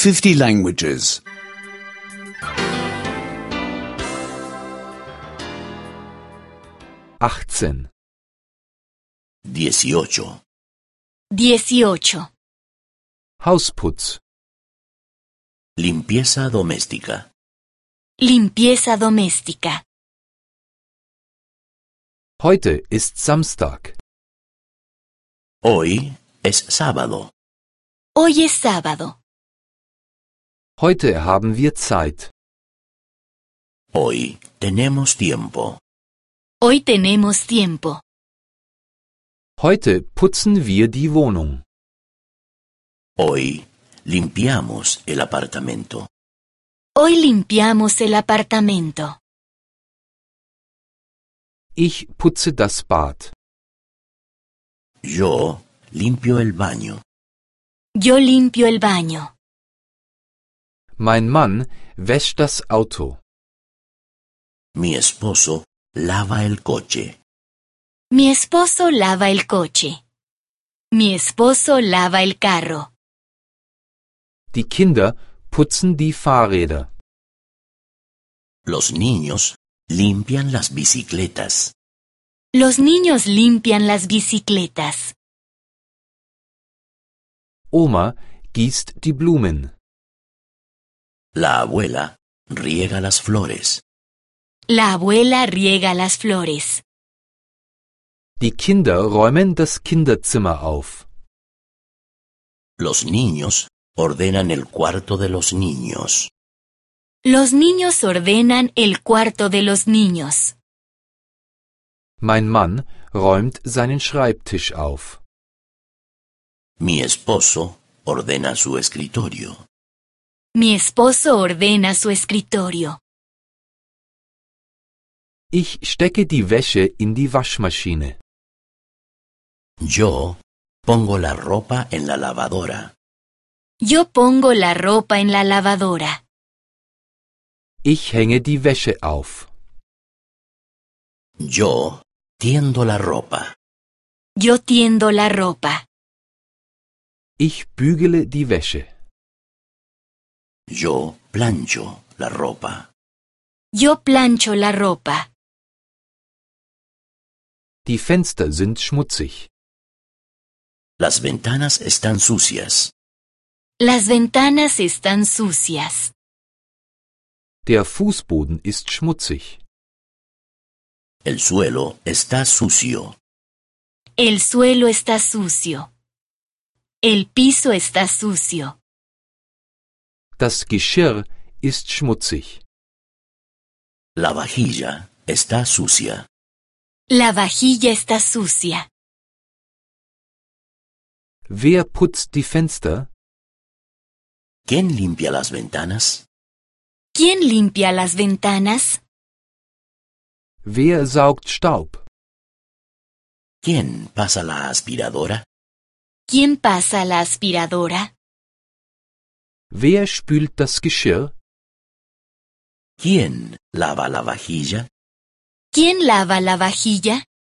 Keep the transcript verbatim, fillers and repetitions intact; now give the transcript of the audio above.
fifty languages. achtzehn. Dieciocho. Dieciocho. Hausputz. Limpieza doméstica. Limpieza doméstica. Heute ist Samstag. Hoy es sábado. Hoy es sábado. Heute haben wir Zeit. Hoy tenemos tiempo. Hoy tenemos tiempo. Heute putzen wir die Wohnung. Hoy limpiamos el apartamento. Hoy limpiamos el apartamento. Ich putze das Bad. Yo limpio el baño. Yo limpio el baño. Mein Mann wäscht das Auto. Mi esposo lava el coche. Mi esposo lava el coche. Mi esposo lava el carro. Die Kinder putzen die Fahrräder. Los niños limpian las bicicletas. Los niños limpian las bicicletas. Oma gießt die Blumen. La abuela riega las flores. La abuela riega las flores. Die Kinder räumen das Kinderzimmer auf. Los niños ordenan el cuarto de los niños. Los niños ordenan el cuarto de los niños. Mein Mann räumt seinen Schreibtisch auf. Mi esposo ordena su escritorio. Mi esposo ordena su escritorio. Ich stecke die Wäsche in die Waschmaschine. Yo pongo la ropa en la lavadora. Yo pongo la ropa en la lavadora. Ich hänge die Wäsche auf. Yo tiendo la ropa. Yo tiendo la ropa. Ich bügele die Wäsche. Yo plancho la ropa. Yo plancho la ropa. Die Fenster sind schmutzig. Las ventanas están sucias. Las ventanas están sucias. Der Fußboden ist schmutzig. El suelo está sucio. El suelo está sucio. El piso está sucio. Das Geschirr ist schmutzig. La vajilla está sucia. La vajilla está sucia. Wer putzt die Fenster? ¿Quién limpia las ventanas? ¿Quién limpia las ventanas? Wer saugt Staub? ¿Quién pasa la aspiradora? ¿Quién pasa la aspiradora? Wer spült das Geschirr? ¿Quién lava la vajilla? ¿Quién lava la vajilla?